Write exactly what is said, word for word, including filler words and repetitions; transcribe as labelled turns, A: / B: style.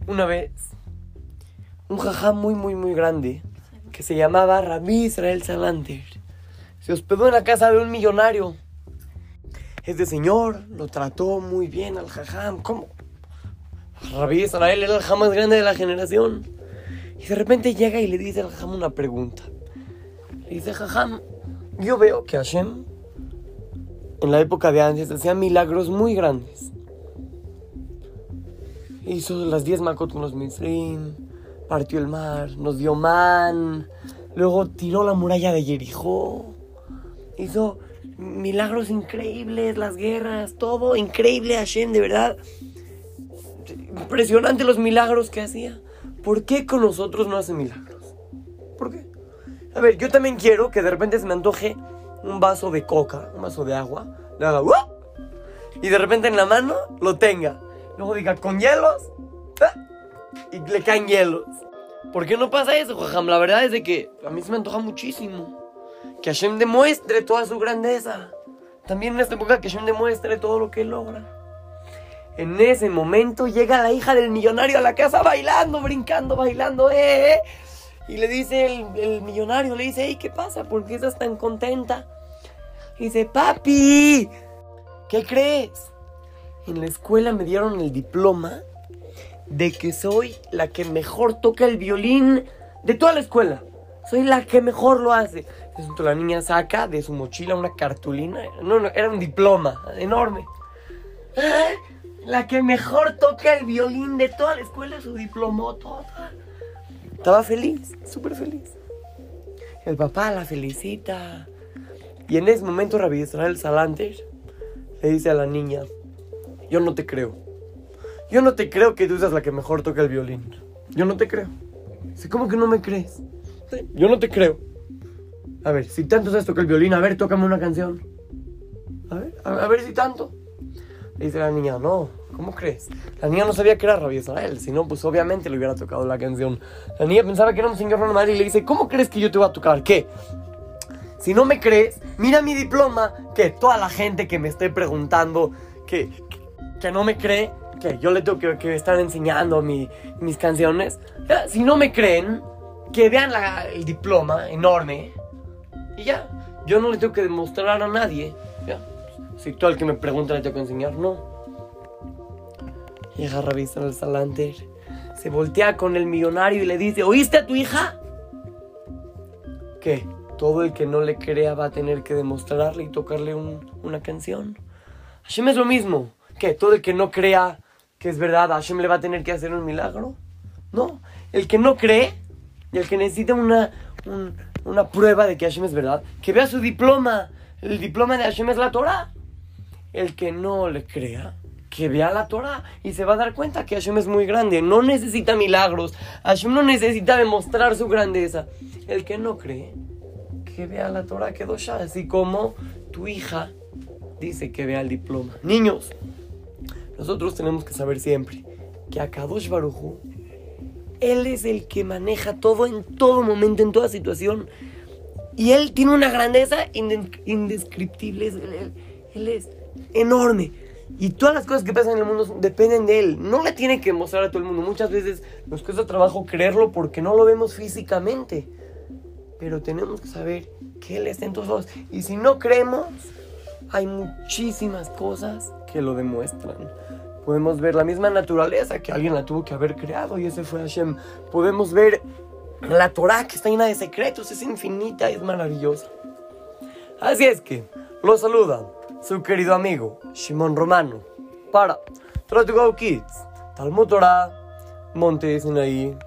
A: Una vez, un jajam muy, muy, muy grande, que se llamaba Rabbi Israel Salanter, se hospedó en la casa de un millonario. Este señor lo trató muy bien al jajam. ¿Cómo? Rabbi Israel era el jajam más grande de la generación. Y de repente llega y le dice al jajam una pregunta. Le dice: jajam, yo veo que Hashem, en la época de antes, hacía milagros muy grandes. Hizo las diez makot con los Mitzrim, partió el mar, nos dio man, luego tiró la muralla de Jericó, hizo milagros increíbles, las guerras, todo increíble. Hashem, de verdad, impresionante los milagros que hacía. ¿Por qué con nosotros no hace milagros? ¿Por qué? A ver, yo también quiero que de repente se me antoje un vaso de coca, un vaso de agua, le haga ¡uh! Y de repente en la mano lo tenga. Luego diga, con hielos, ¡ah! Y le caen hielos. ¿Por qué no pasa eso, jajam? La verdad es de que a mí se me antoja muchísimo que Hashem demuestre toda su grandeza. También en esta época que Hashem demuestre todo lo que él logra. En ese momento llega la hija del millonario a la casa bailando, brincando, bailando, eh, eh. Y le dice el, el millonario, le dice: hey, ¿qué pasa? ¿Por qué estás tan contenta? Y dice: papi, ¿qué crees? En la escuela me dieron el diploma de que soy la que mejor toca el violín de toda la escuela. Soy la que mejor lo hace. Entonces la niña saca de su mochila una cartulina. No, no, era un diploma enorme. La que mejor toca el violín de toda la escuela, su diploma, toda. Estaba feliz, súper feliz. El papá la felicita. Y en ese momento Rabbi Israel Salanter le dice a la niña: yo no te creo. Yo no te creo que tú seas la que mejor toca el violín. Yo no te creo. Dice: ¿cómo que no me crees? Yo no te creo. A ver, si tanto sabes tocar el violín, a ver, tócame una canción. A ver, a, a ver si tanto. Le dice la niña: no, ¿cómo crees? La niña no sabía que era Rabbi Israel, si no, pues obviamente le hubiera tocado la canción. La niña pensaba que era un señor normal y le dice: ¿cómo crees que yo te voy a tocar? ¿Qué? Si no me crees, mira mi diploma, que toda la gente que me esté preguntando que, que, que no me cree, que yo le tengo que, que estar enseñando mi, mis canciones. Ya, si no me creen, que vean la, el diploma enorme y ya. Yo no le tengo que demostrar a nadie. Ya. Si tú al que me pregunta le tengo que enseñar, no. Llega Rabbi Israel Salanter, se voltea con el millonario y le dice: ¿oíste a tu hija? ¿Qué? Todo el que no le crea va a tener que demostrarle y tocarle un, una canción. Hashem es lo mismo. ¿Qué? Todo el que no crea que es verdad, Hashem le va a tener que hacer un milagro. No, el que no cree y el que necesita una, un, una prueba de que Hashem es verdad, que vea su diploma. El diploma de Hashem es la Torah. El que no le crea, que vea la Torah y se va a dar cuenta que Hashem es muy grande. No necesita milagros. Hashem no necesita demostrar su grandeza. El que no cree, que vea la Torah Kedoshá, así como tu hija dice que vea el diploma. Niños, nosotros tenemos que saber siempre que Akadosh Baruj Hu, Él es el que maneja todo en todo momento, en toda situación. Y Él tiene una grandeza indescriptible. Él, él, él es enorme. Y todas las cosas que pasan en el mundo dependen de Él. No le tiene que mostrar a todo el mundo. Muchas veces nos cuesta trabajo creerlo porque no lo vemos físicamente. Pero tenemos que saber que Él está en todos lados. Y si no creemos, hay muchísimas cosas que lo demuestran. Podemos ver la misma naturaleza que alguien la tuvo que haber creado, y ese fue Hashem. Podemos ver la Torah, que está llena de secretos, es infinita, es maravillosa. Así es que lo saluda su querido amigo Shimon Romano para Torah to Go Kids, Talmud Torah, Monte Sinaí.